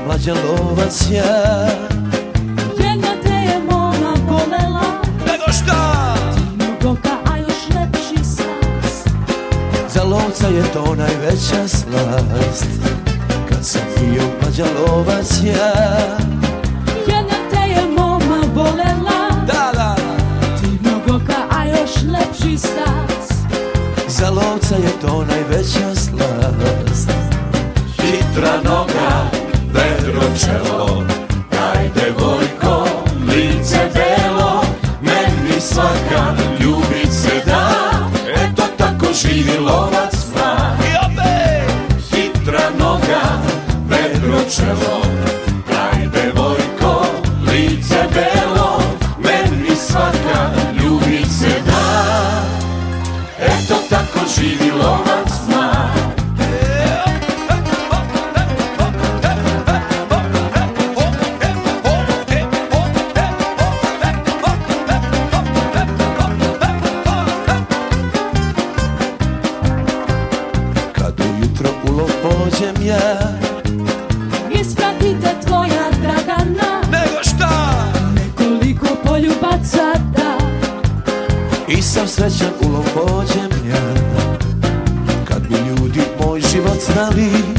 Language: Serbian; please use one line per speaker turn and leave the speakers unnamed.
mlađa lovac ja.
Jedna te je moma volela,
Nego šta?
ti mnogoka, a još lepši sas.
Za lovca je to najveća slast. Kad sam bio mlađa lovac ja.
Jedna te je moma volela,
Da,
ti mnogoka, a još lepši sas.
za lovca je to najveća slast.
Hitra noga, vedro čelo, kaj devojko, lice belo, meni svaka ljubit se da, eto tako živi lovac mlad.
I opet!
Hitra noga, vedro čelo, kaj devojko, lice belo, meni svaka ljubit se da, eto tako živi lovac mlad.
Kad ujutro u lov pođem ja.
Ispratite tvoja Dragana,
Nego šta?
nekoliko poljubaca da.
I sam srećan u lov pođem ja. Kad bi ljudi moj život znali,